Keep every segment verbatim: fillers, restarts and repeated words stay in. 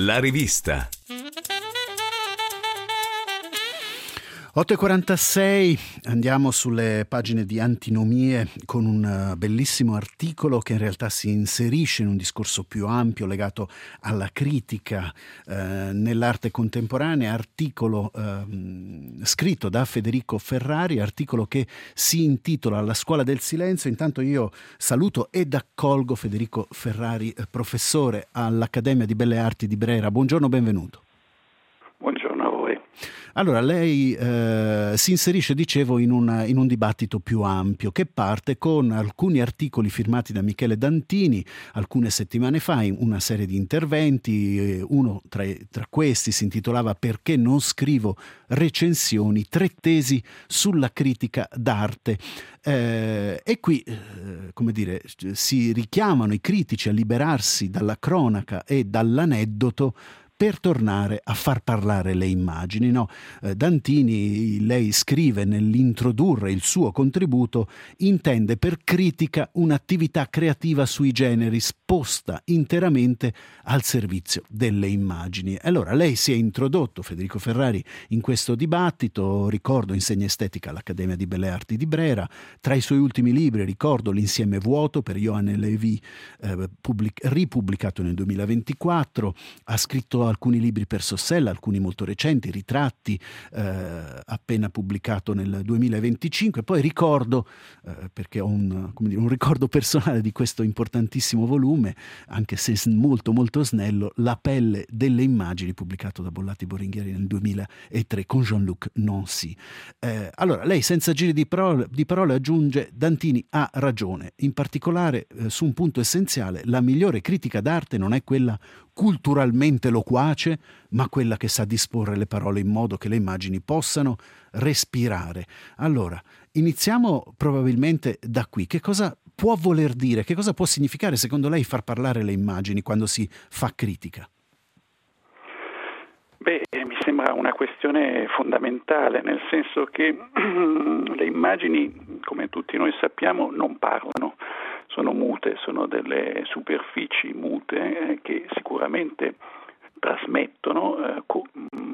La rivista. otto e quarantasei, andiamo sulle pagine di Antinomie con un bellissimo articolo che in realtà si inserisce in un discorso più ampio legato alla critica eh, nell'arte contemporanea, articolo eh, scritto da Federico Ferrari, articolo che si intitola La scuola del silenzio. Intanto io saluto ed accolgo Federico Ferrari, professore all'Accademia di Belle Arti di Brera. Buongiorno, benvenuto. Buongiorno a voi. Allora, lei eh, si inserisce, dicevo, in, una, in un dibattito più ampio che parte con alcuni articoli firmati da Michele Dantini alcune settimane fa, in una serie di interventi. Uno tra, tra questi si intitolava Perché non scrivo recensioni, tre tesi sulla critica d'arte. Eh, e qui, eh, come dire, si richiamano i critici a liberarsi dalla cronaca e dall'aneddoto per tornare a far parlare le immagini, no? Eh, Dantini, lei scrive nell'introdurre il suo contributo, intende per critica un'attività creativa sui generis posta interamente al servizio delle immagini. Allora, lei si è introdotto, Federico Ferrari, in questo dibattito. Ricordo, insegna estetica all'Accademia di Belle Arti di Brera. Tra i suoi ultimi libri ricordo L'insieme vuoto per Johanne Levi, eh, pubblic- ripubblicato nel duemilaventiquattro. Ha scritto alcuni libri per Sossella, alcuni molto recenti, Ritratti, eh, appena pubblicato nel duemilaventicinque. Poi ricordo, eh, perché ho un, come dire, un ricordo personale di questo importantissimo volume, anche se molto molto snello, La pelle delle immagini, pubblicato da Bollati Boringhieri nel duemilatré con Jean-Luc Nancy. Eh, allora, lei senza giri di parole, di parole aggiunge: Dantini ha ragione, in particolare eh, su un punto essenziale: la migliore critica d'arte non è quella culturalmente loquace, ma quella che sa disporre le parole in modo che le immagini possano respirare. Allora, iniziamo probabilmente da qui. Che cosa può voler dire, che cosa può significare secondo lei far parlare le immagini quando si fa critica? Beh, mi sembra una questione fondamentale, nel senso che le immagini, come tutti noi sappiamo, non parlano. Sono mute, sono delle superfici mute eh, che sicuramente trasmettono eh, co-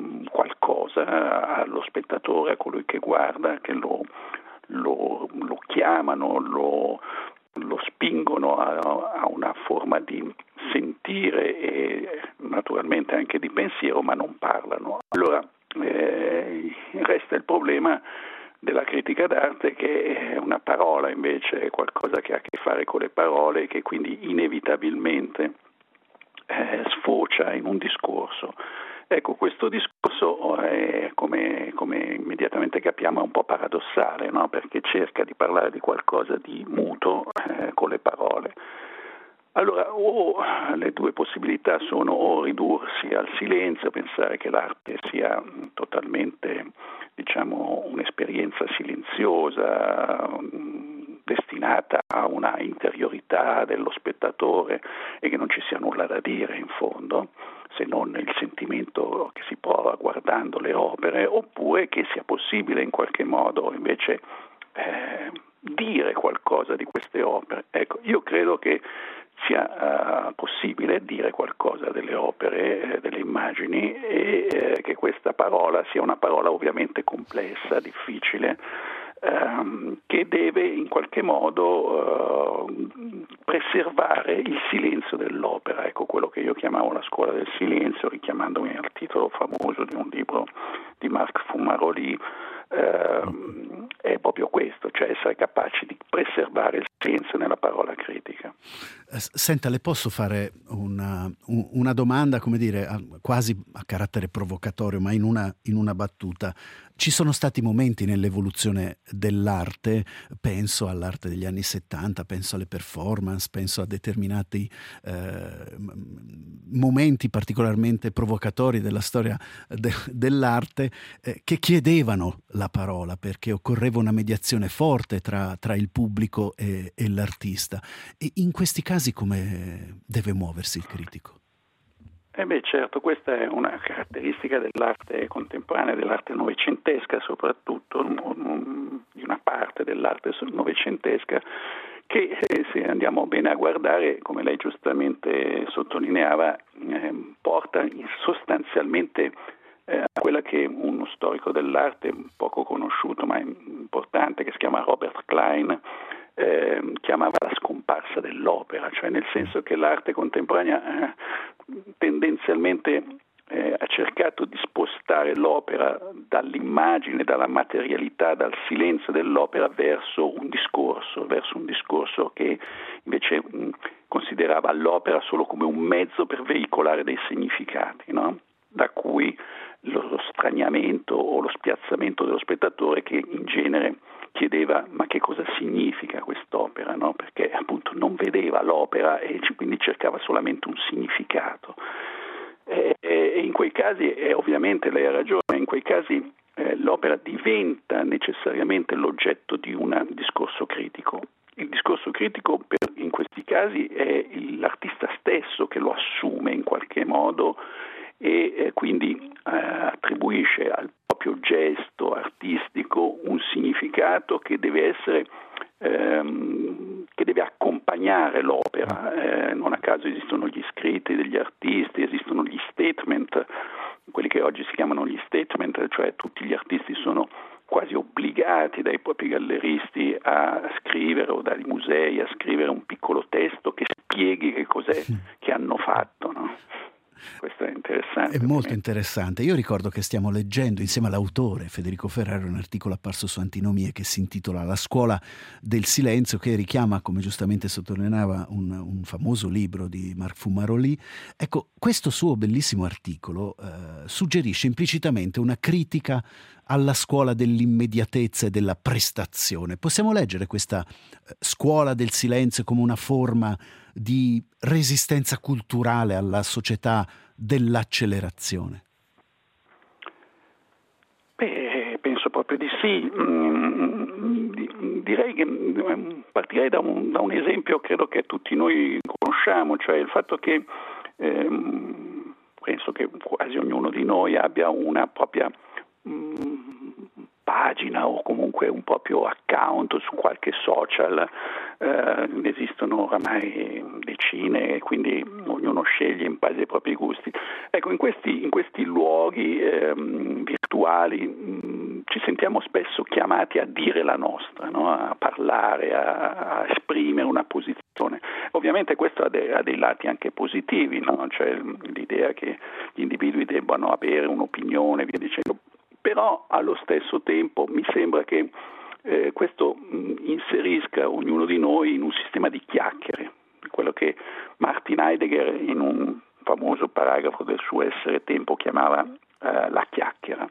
qualcosa allo spettatore, a colui che guarda, che lo, lo, lo chiamano, lo, lo spingono a, a una forma di sentire e naturalmente anche di pensiero, ma non parlano. Allora eh, resta il problema della critica d'arte, che è una parola, invece è qualcosa che ha a che fare con le parole e che quindi inevitabilmente eh, sfocia in un discorso. Ecco, questo discorso è, come, come immediatamente capiamo, è un po' paradossale, no? Perché cerca di parlare di qualcosa di muto eh, con le parole. Allora, o le due possibilità sono o ridursi al silenzio, pensare che l'arte sia totalmente, diciamo, un'esperienza silenziosa, destinata a una interiorità dello spettatore e che non ci sia nulla da dire in fondo, se non il sentimento che si prova guardando le opere, oppure che sia possibile in qualche modo invece eh, dire qualcosa di queste opere. Ecco, io credo che sia uh, possibile dire qualcosa delle opere, eh, delle immagini, e eh, che questa parola sia una parola ovviamente complessa, difficile, ehm, che deve in qualche modo uh, preservare il silenzio dell'opera. Ecco, quello che io chiamavo la scuola del silenzio, richiamandomi al titolo famoso di un libro di Marc Fumaroli. Uh, è proprio questo, cioè essere capaci di preservare il silenzio nella parola critica. Senta, le posso fare una, una domanda, come dire, quasi a carattere provocatorio, ma in una, in una battuta. Ci sono stati momenti nell'evoluzione dell'arte, penso all'arte degli anni settanta, penso alle performance, penso a determinati eh, momenti particolarmente provocatori della storia de, dell'arte, eh, che chiedevano la parola, perché occorreva una mediazione forte tra, tra il pubblico e, e l'artista. E in questi casi come deve muoversi il critico? Eh beh, certo, questa è una caratteristica dell'arte contemporanea, dell'arte novecentesca soprattutto, di una parte dell'arte novecentesca, che eh, se andiamo bene a guardare, come lei giustamente sottolineava, eh, porta sostanzialmente eh, a quella che uno storico dell'arte poco conosciuto ma importante, che si chiama Robert Klein, eh, chiamava la scomparsa dell'opera, cioè nel senso che l'arte contemporanea eh, tendenzialmente Eh, ha cercato di spostare l'opera dall'immagine, dalla materialità, dal silenzio dell'opera verso un discorso, verso un discorso che invece mh, considerava l'opera solo come un mezzo per veicolare dei significati, no? Da cui lo, lo straniamento o lo spiazzamento dello spettatore, che in genere chiedeva ma che cosa significa quest'opera, no? Perché appunto non vedeva l'opera e quindi cercava solamente un significato. E in quei casi, e ovviamente lei ha ragione, in quei casi eh, l'opera diventa necessariamente l'oggetto di un discorso critico. Il discorso critico per, in questi casi è il, l'artista stesso che lo assume in qualche modo e eh, quindi eh, attribuisce al proprio gesto artistico un significato che deve essere ehm, che deve accompagnare l'opera. Eh, non a caso esistono gli scritti degli artisti, esistono gli statement, quelli che oggi si chiamano gli statement, cioè tutti gli artisti sono quasi obbligati dai propri galleristi a scrivere, o dai musei a scrivere un piccolo testo che spieghi che cos'è che hanno fatto, no? Questo è interessante. È molto interessante. Io ricordo che stiamo leggendo insieme all'autore Federico Ferrari un articolo apparso su Antinomie che si intitola La scuola del silenzio, che richiama, come giustamente sottolineava, un, un famoso libro di Marc Fumaroli. Ecco, questo suo bellissimo articolo eh, suggerisce implicitamente una critica alla scuola dell'immediatezza e della prestazione. Possiamo leggere questa eh, scuola del silenzio come una forma di resistenza culturale alla società dell'accelerazione? Beh, penso proprio di sì. Mm, direi che partirei da un, da un esempio credo che tutti noi conosciamo, cioè il fatto che ehm, penso che quasi ognuno di noi abbia una propria mh, pagina o comunque un proprio account su qualche social. Eh, ne esistono oramai decine e quindi ognuno sceglie in base ai propri gusti. Ecco, in questi, in questi luoghi ehm, virtuali mh, ci sentiamo spesso chiamati a dire la nostra, no? A parlare, a, a esprimere una posizione. Ovviamente questo ha, de, ha dei lati anche positivi, no? Cioè l'idea che gli individui debbano avere un'opinione, via dicendo. Però allo stesso tempo mi sembra che eh, questo mh, inserisca ognuno di noi in un sistema di chiacchiere, quello che Martin Heidegger in un famoso paragrafo del suo Essere Tempo chiamava eh, la chiacchiera.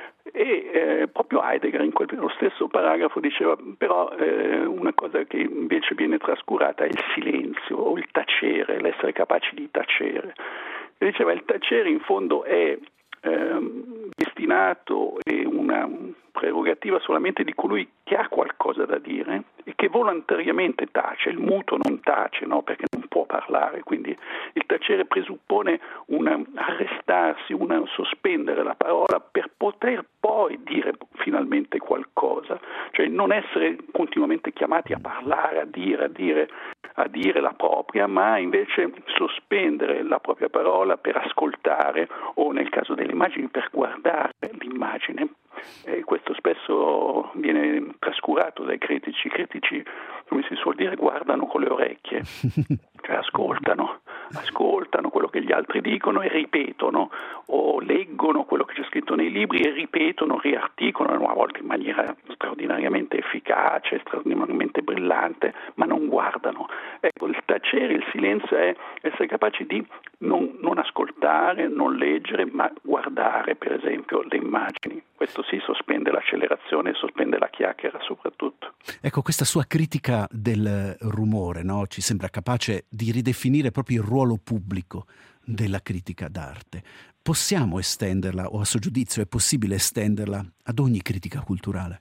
E eh, proprio Heidegger in quello stesso paragrafo diceva però eh, una cosa che invece viene trascurata è il silenzio o il tacere, l'essere capaci di tacere. E diceva il tacere in fondo è ehm, destinato e una prerogativa solamente di colui che ha qualcosa da dire e che volontariamente tace. Il muto non tace, no? Perché non può parlare, quindi il tacere presuppone un arrestarsi, un sospendere la parola per poter poi dire finalmente qualcosa, cioè non essere continuamente chiamati a parlare, a dire, a dire, a dire la propria, ma invece sospendere la propria parola per ascoltare o nel caso delle immagini per guardare l'immagine. E questo spesso viene trascurato dai critici. I critici, come si suol dire, guardano con le orecchie, cioè ascoltano, ascoltano quello che gli altri dicono e ripetono, o leggono quello che c'è scritto nei libri e ripetono, riarticolano, a volte in maniera straordinariamente efficace, straordinariamente brillante, ma non guardano. Ecco, il tacere, il silenzio è essere capaci di non, non ascoltare, non leggere, ma guardare, per esempio, le immagini. Questo sì sospende l'accelerazione e sospende la chiacchiera soprattutto. Ecco, questa sua critica del rumore, no? Ci sembra capace di ridefinire proprio il ruolo pubblico della critica d'arte. Possiamo estenderla, o a suo giudizio è possibile estenderla ad ogni critica culturale?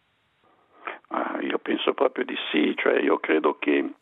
Ah, io penso proprio di sì, cioè io credo che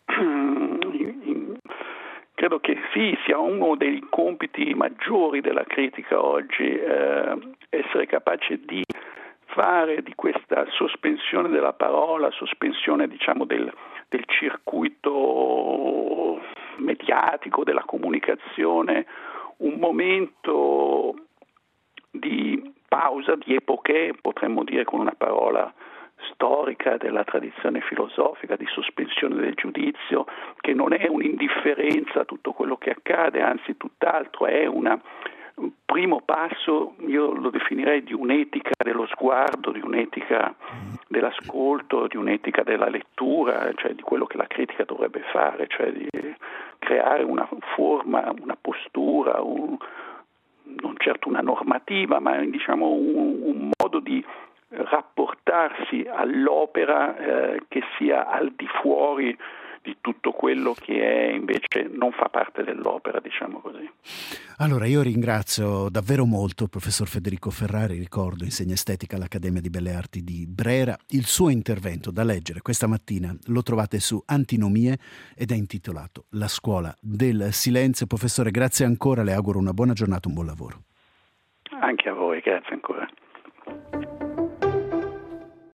credo che sì, sia uno dei compiti maggiori della critica oggi, eh, essere capace di fare di questa sospensione della parola, sospensione diciamo del, del circuito mediatico, della comunicazione, un momento di pausa, di epoche, potremmo dire con una parola storica della tradizione filosofica, di sospensione del giudizio, che non è un'indifferenza a tutto quello che accade, anzi tutt'altro, è una, un primo passo, io lo definirei, di un'etica dello sguardo, di un'etica dell'ascolto, di un'etica della lettura, cioè di quello che la critica dovrebbe fare, cioè di creare una forma, una postura, un, non certo una normativa, ma diciamo un, un modo di rapportarsi all'opera eh, che sia al di fuori di tutto quello che è invece non fa parte dell'opera, diciamo così. Allora io ringrazio davvero molto il professor Federico Ferrari, ricordo insegna estetica all'Accademia di Belle Arti di Brera. Il suo intervento da leggere questa mattina lo trovate su Antinomie ed è intitolato La scuola del silenzio. Professore, grazie ancora, le auguro una buona giornata, un buon lavoro. Anche a voi, grazie ancora.